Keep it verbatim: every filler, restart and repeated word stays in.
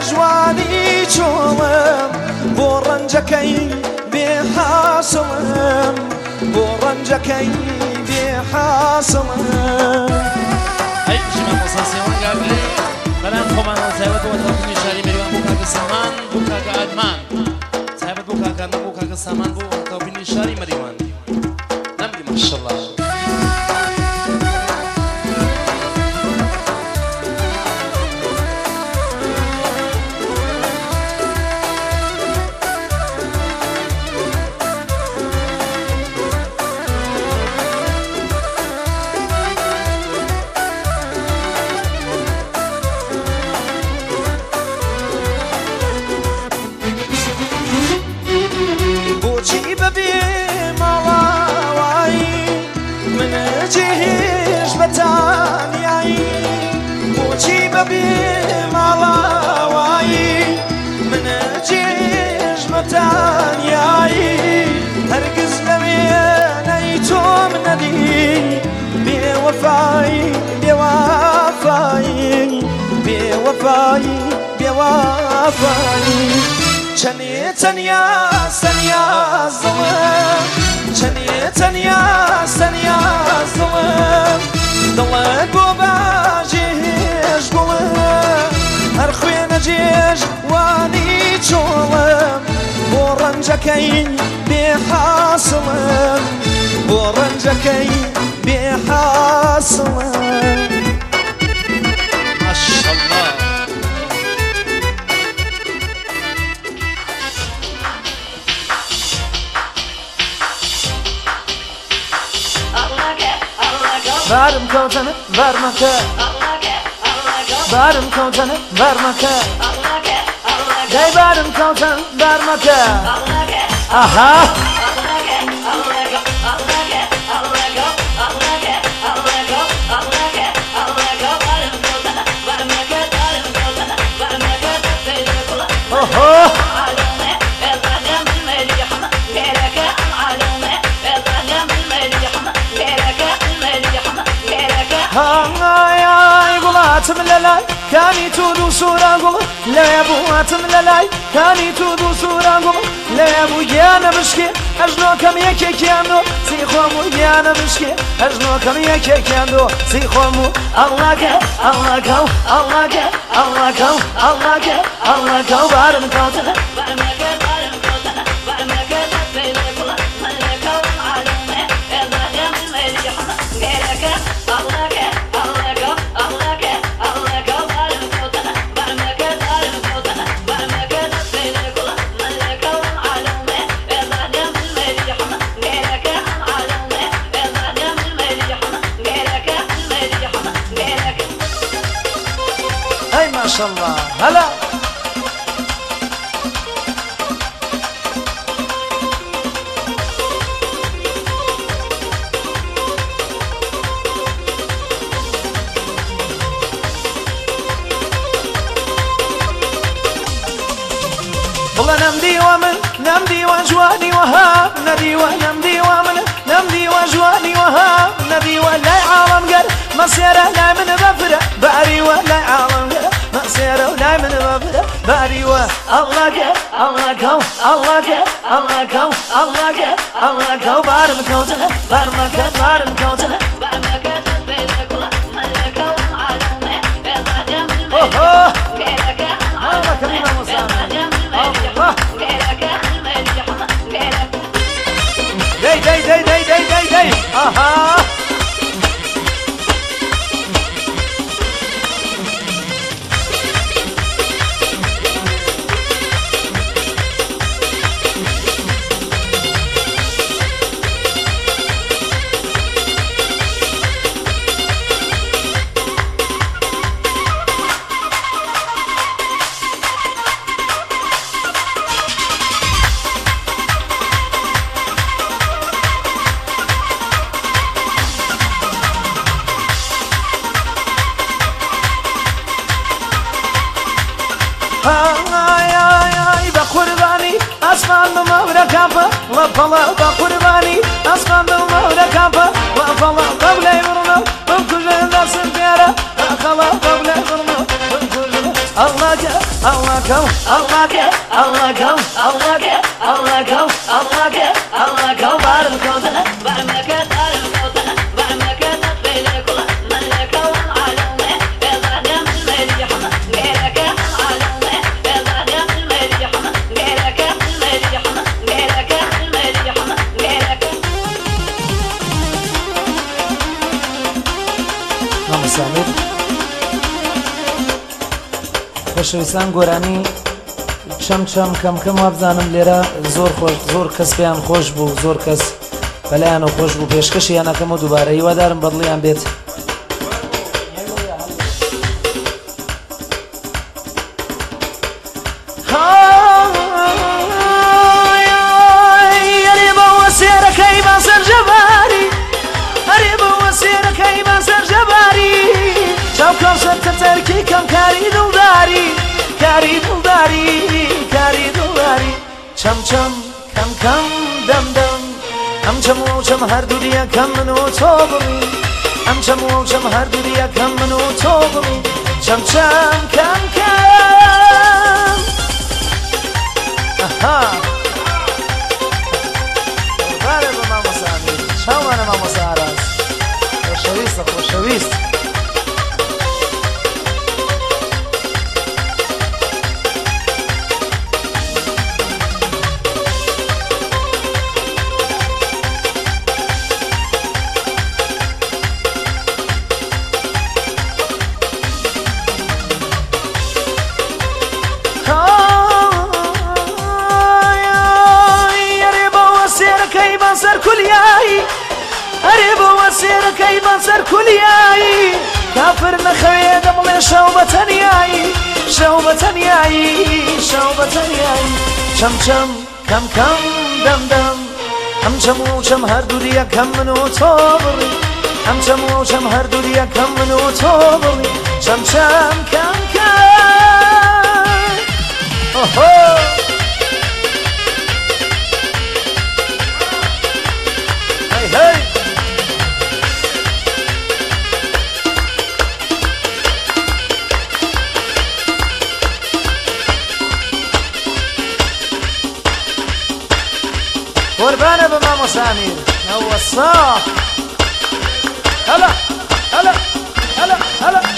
جوانی چۆڵم بۆ ڕەنجەکەی بێ حاسڵم بۆ ڕەنجەکەی بێ حاسڵم ئەی ژمە مۆساسیەوە گاگرێ بەلام خۆمانەوە تایبەت بۆ تەڵفنی شاری مێریوان بۆ کاکە سامان بۆ کاکە ئەدمان تایبەت بۆ کاکانە بۆ کاکە سامان بۆ تەڵفنی شاری مەریوان نەمدی ماشەڵڵا هەرگز لەوێنەی تۆم نەدی بێوەفایی بێوەفایی بێوەفایی بێوەفایی چەنێ تەنیا سەنیا زڵم چەنێ تەنیا سەنیا زڵم دڵت بۆ باژێژ گوڵم هەر خوێنە جێژ وانی چۆڵم بۆ ڕەنجەکەی بێ حاسڵم بۆ ڕەنجەکەی بێ حاسڵم ماشەڵڵا بارم کەوتەنە بارمەکە بارم کەوتەنە بارمەکە دای بارم کەوتەن بارمەکە ئاها هاتم للاي كاني تودو سورا قول لا يا ابو هاتم للاي كاني تودو سورا قول لا يا ابو يانا مشكي اجنو كم يكي كيانو سيخومو يانا مشكي اجنو كم يكي كيانو سيخومو الله كا الله كا الله كا الله كا الله كا الله كا بارم كاوتنا ما شاء الله هلا والله نمدي ومن نمدي وجواني وها ندي ونمدي ومن نمدي وجواني وها ندي ولا عالم قال مصيره لا من بفره باري ولا عالم قال مصيره لا من بفره باري و الله كا الله كا الله كا الله كا الله كا الله كا بارم كوتنا بارم كا بارم كوتنا بارم كا بينك ولا ملكا وعالم اوه الله كريم المصطفى داي داي داي داي داي داي داي اها أسمان بمورا كابا وفلا بقرباني أسمان بمورا كابا وفلا قبل يمرنا وكل الناس بيرا خلا قبل يمرنا وكل الله جا الله كم الله كم الله كم الله كم الله كم الله كم الله كم بار الكوثر بعمك دار الكوثر بعمك بينك ملك العالم بيض دم المريحة غيرك العالم بيض دم المريحة غيرك المريحة غيرك المريحة غيرك نعم سامر خۆشەویستان گۆرانی چەم چەم کەم کەم وابزانم لێرە زۆر خۆش زۆر کەس پێیان خۆش بوو زۆر کەس بەلایەنە خۆش بوو پێشکەشیان ئەەکەم و دووبارە هیوادارم بەدڵیان بێت هەرێ بەوە سێرەکەی بە سەرجەباری هەرێ بەوە سێرەکەی بە سەرجەباری چاو کەوسەر تەرکی کەم کاری دڵداری کاری دڵداری کاری دڵداری چەم چەم کەم کەم دەم دەم ئەم چەم و چەم هەردوو دیەکەم من و تۆ بڵی ئەم چەم و چەم هەردوو دیەکەم من و تۆ بڵی چەم چەم کەم کەم ئەها بارێ بە مامۆسانی چاوانە مامۆسا ئاراس خۆشەویستە خۆشەویست هەرێ بەوە سێرەکەی بەسەر کولیایی کافر نەخەوێ دەبڵێ شەو بە تەنیایی شەو بە تەنیایی شەو بە تەنیایی چەم چەم کەم کەم دەم دەم ئەم چەم و چەم هەردوو دیەکەم من و تۆ بڵی ئەم چەم و چەم هەردوو دیەکەم من و تۆ بڵی چەم چەم کەم کەم ئۆهۆ هەی هەی قربانة بمامو سامير هو الصاح هلا هلا هلا هلا